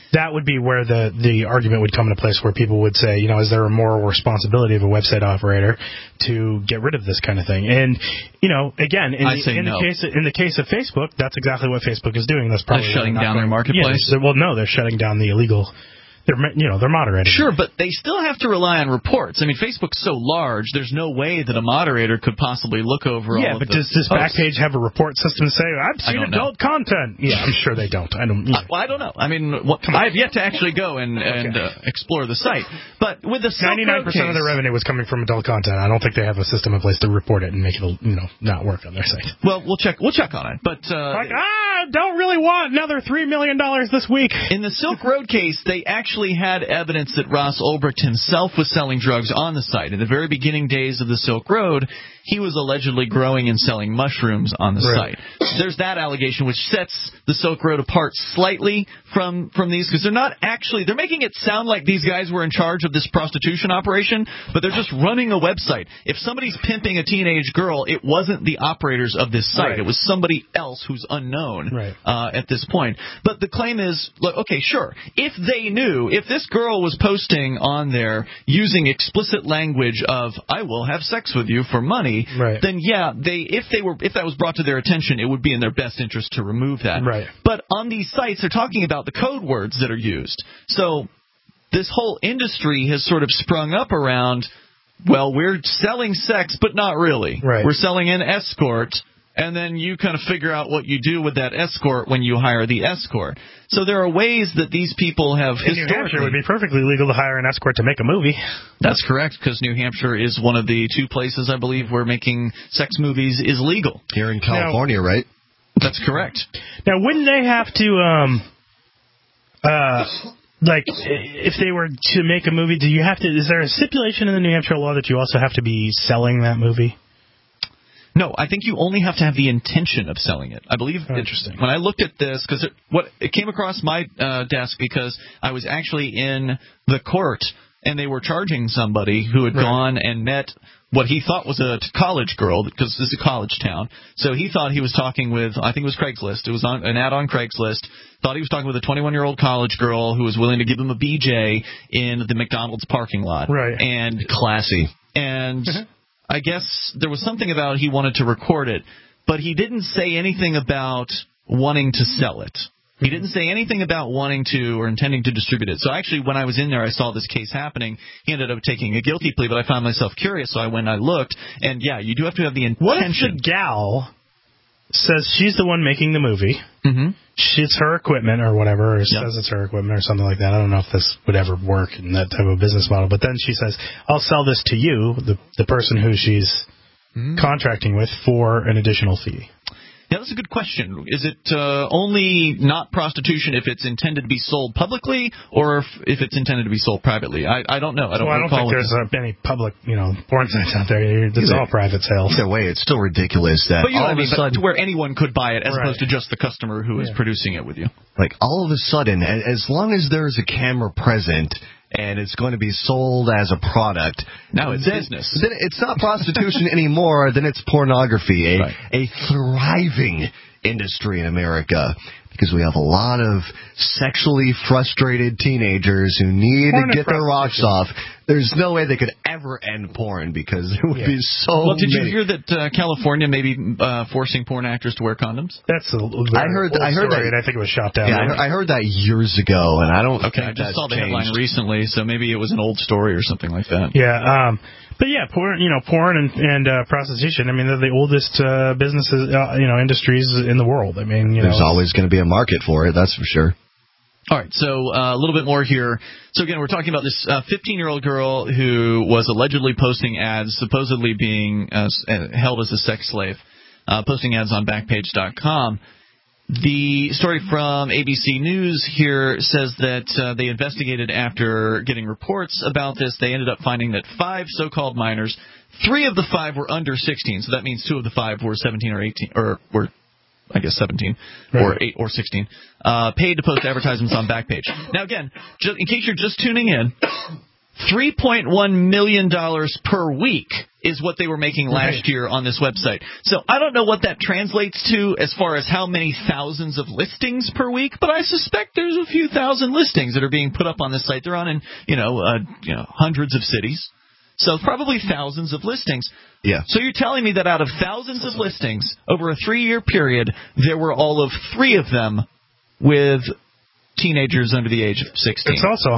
that would be where the argument would come into place, where people would say, is there a moral responsibility of a website operator to get rid of this kind of thing? And, again, in the case of Facebook, that's exactly what Facebook is doing. That's probably they're shutting down their marketplace. Yeah, no, they're shutting down the illegal. They're moderating. Sure, but they still have to rely on reports. I mean, Facebook's so large, there's no way that a moderator could possibly look over all of the but does this Backpage have a report system to say, I've seen adult content? Yeah, I'm sure they don't. I don't know. I mean, I've yet to actually go and explore the site. But with the 99% of their revenue was coming from adult content. I don't think they have a system in place to report it and make it, not work on their site. Well, we'll check on it. But don't really want another $3 million this week. In the Silk Road case, they actually had evidence that Ross Ulbricht himself was selling drugs on the site. In the very beginning days of the Silk Road, he was allegedly growing and selling mushrooms on the site. There's that allegation, which sets the Silk Road apart slightly from these, because they're making it sound like these guys were in charge of this prostitution operation, but they're just running a website. If somebody's pimping a teenage girl, it wasn't the operators of this site. Right. It was somebody else who's unknown at this point. But the claim is, look, okay, sure, if they knew, if this girl was posting on there using explicit language of, I will have sex with you for money, then if that was brought to their attention, it would be in their best interest to remove that. Right. But on these sites, they're talking about the code words that are used. So this whole industry has sort of sprung up around, well, we're selling sex, but not really. Right. We're selling an escort, and then you kind of figure out what you do with that escort when you hire the escort. So there are ways that these people have historically... In New Hampshire, it would be perfectly legal to hire an escort to make a movie. That's correct, because New Hampshire is one of the 2 places, I believe, where making sex movies is legal. Here in California, right? That's correct. Now, wouldn't they have to... if they were to make a movie, is there a stipulation in the New Hampshire law that you also have to be selling that movie? No, I think you only have to have the intention of selling it. I believe. Interesting. When I looked at this, because it came across my desk because I was actually in the court and they were charging somebody who had gone and met what he thought was a college girl, because this is a college town. So he thought he was talking with, I think it was Craigslist. It was an ad on Craigslist. Thought he was talking with a 21-year-old college girl who was willing to give him a BJ in the McDonald's parking lot. Right. And classy. And I guess there was something about he wanted to record it, but he didn't say anything about wanting to sell it. He didn't say anything about wanting to or intending to distribute it. So actually, when I was in there, I saw this case happening. He ended up taking a guilty plea, but I found myself curious, so I went and I looked. And, yeah, you do have to have the intention. What if the gal says she's the one making the movie, it's her equipment or whatever, or says it's her equipment or something like that. I don't know if this would ever work in that type of business model. But then she says, I'll sell this to you, the person who she's contracting with, for an additional fee. Yeah, that's a good question. Is it only not prostitution if it's intended to be sold publicly, or if it's intended to be sold privately? I don't know. I don't think there's any public, porn sites out there. This is all private sales. Either way, it's still ridiculous that all of a sudden, to where anyone could buy it, as opposed to just the customer who is producing it with you. Like all of a sudden, as long as there's a camera present and it's going to be sold as a product. Now it's business. Then it's not prostitution anymore. Then it's pornography, a thriving industry in America. Because we have a lot of sexually frustrated teenagers who need to get their rocks off. There's no way they could ever end porn because there would be so Well, did you hear that California may be forcing porn actors to wear condoms? That's a I heard that. And I think it was shot down. Yeah, I heard that years ago, and I don't think I just saw the headline recently, so maybe it was an old story or something like that. Yeah, but yeah, porn and prostitution. I mean, they're the oldest businesses, industries in the world. I mean, there's always going to be a market for it. That's for sure. All right, so a little bit more here. So again, we're talking about this 15-year-old girl who was allegedly posting ads, supposedly being held as a sex slave, posting ads on Backpage.com. The story from ABC News here says that they investigated after getting reports about this. They ended up finding that 5 so-called minors, 3 of the 5 were under 16, so that means 2 of the 5 were 17 or 18, or were, I guess, 17 or 8 or 16, paid to post advertisements on Backpage. Now, again, in case you're just tuning in, $3.1 million per week is what they were making last year on this website. So I don't know what that translates to as far as how many thousands of listings per week, but I suspect there's a few thousand listings that are being put up on this site. They're on in, hundreds of cities. So probably thousands of listings. Yeah. So you're telling me that out of thousands of listings over a 3-year period, there were all of 3 of them with teenagers under the age of 16. It's also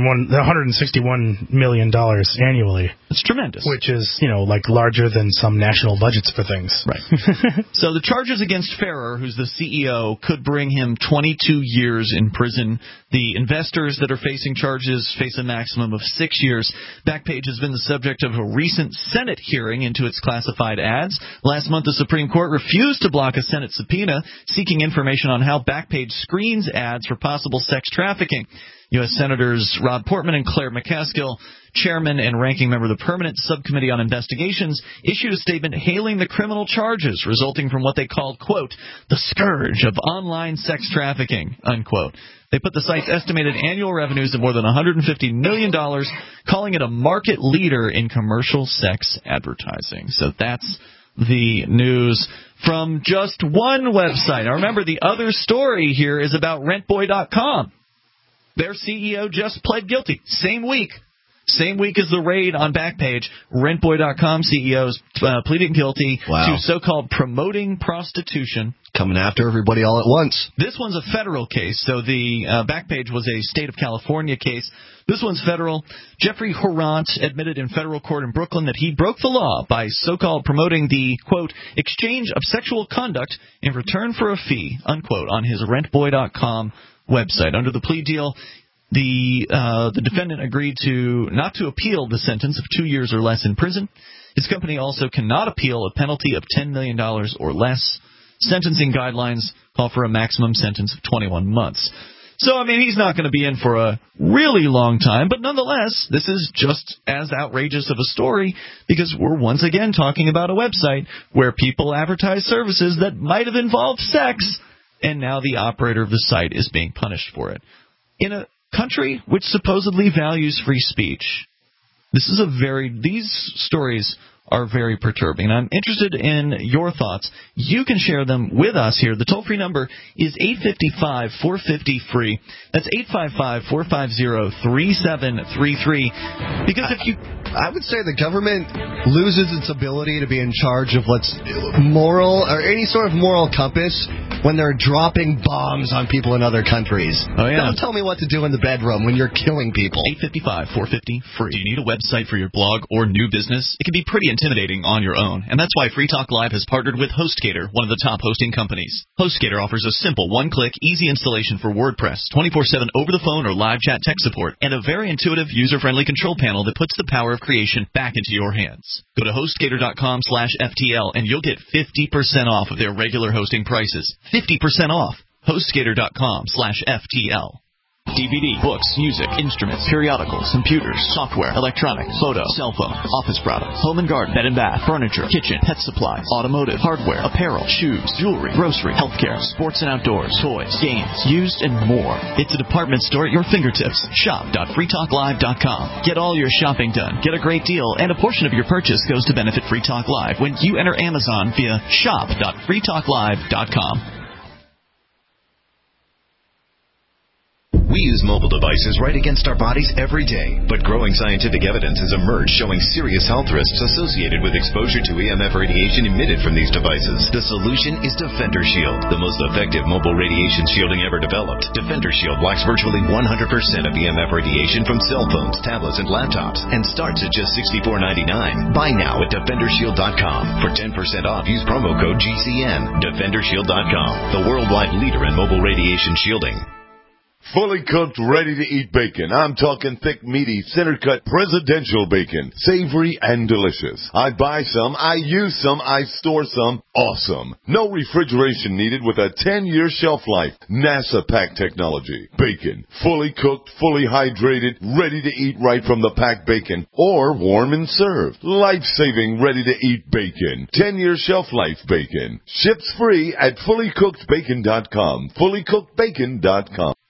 $161 million annually. It's tremendous. Which is, larger than some national budgets for things. Right. So the charges against Ferrer, who's the CEO, could bring him 22 years in prison. The investors that are facing charges face a maximum of 6 years. Backpage has been the subject of a recent Senate hearing into its classified ads. Last month, the Supreme Court refused to block a Senate subpoena seeking information on how Backpage screens ads for possible sex trafficking. U.S. Senators Rob Portman and Claire McCaskill, chairman and ranking member of the Permanent Subcommittee on Investigations, issued a statement hailing the criminal charges resulting from what they called, quote, the scourge of online sex trafficking, unquote. They put the site's estimated annual revenues at more than $150 million, calling it a market leader in commercial sex advertising. So that's the news from just one website. Now remember, the other story here is about rentboy.com. Their CEO just pled guilty. Same week as the raid on Backpage, rentboy.com CEO is pleading guilty to so-called promoting prostitution. Coming after everybody all at once. This one's a federal case, so the Backpage was a state of California case. This one's federal. Jeffrey Horant admitted in federal court in Brooklyn that he broke the law by so-called promoting the, quote, exchange of sexual conduct in return for a fee, unquote, on his rentboy.com website. Under the plea deal, the defendant agreed not to appeal the sentence of 2 years or less in prison. His company also cannot appeal a penalty of $10 million or less. Sentencing guidelines call for a maximum sentence of 21 months. So, he's not going to be in for a really long time, but nonetheless, this is just as outrageous of a story because we're once again talking about a website where people advertise services that might have involved sex, and now the operator of the site is being punished for it. In a country which supposedly values free speech, these stories are very perturbing. And I'm interested in your thoughts. You can share them with us here. The toll-free number is 855-450-FREE. That's 855-450-3733. Because I would say the government loses its ability to be in charge of moral or any sort of moral compass when they're dropping bombs on people in other countries. Oh, yeah. Don't tell me what to do in the bedroom when you're killing people. 855-450-FREE. Do you need a website for your blog or new business? It can be pretty intimidating on your own, and that's why Free Talk Live has partnered with HostGator, one of the top hosting companies. HostGator offers a simple one-click, easy installation for WordPress, 24/7 over the phone or live chat tech support, and a very intuitive, user-friendly control panel that puts the power of creation back into your hands. Go to HostGator.com/FTL, and you'll get 50% off of their regular hosting prices. 50% off. HostGator.com/FTL. DVD, books, music, instruments, periodicals, computers, software, electronics, photo, cell phone, office products, home and garden, bed and bath, furniture, kitchen, pet supplies, automotive, hardware, apparel, shoes, jewelry, grocery, healthcare, sports and outdoors, toys, games, used, and more. It's a department store at your fingertips. Shop.freetalklive.com. Get all your shopping done, get a great deal, and a portion of your purchase goes to benefit Free Talk Live when you enter Amazon via shop.freetalklive.com. We use mobile devices right against our bodies every day, but growing scientific evidence has emerged showing serious health risks associated with exposure to EMF radiation emitted from these devices. The solution is Defender Shield, the most effective mobile radiation shielding ever developed. Defender Shield blocks virtually 100% of EMF radiation from cell phones, tablets, and laptops, and starts at just $64.99. Buy now at DefenderShield.com. For 10% off, use promo code GCN. DefenderShield.com, the worldwide leader in mobile radiation shielding. Fully cooked, ready-to-eat bacon. I'm talking thick, meaty, center-cut presidential bacon. Savory and delicious. I buy some, I use some, I store some. Awesome. No refrigeration needed with a 10-year shelf life. NASA pack technology. Bacon. Fully cooked, fully hydrated, ready to eat right from the packed bacon. Or warm and served. Life-saving, ready-to-eat bacon. 10-year shelf life bacon. Ships free at fullycookedbacon.com. Fullycookedbacon.com.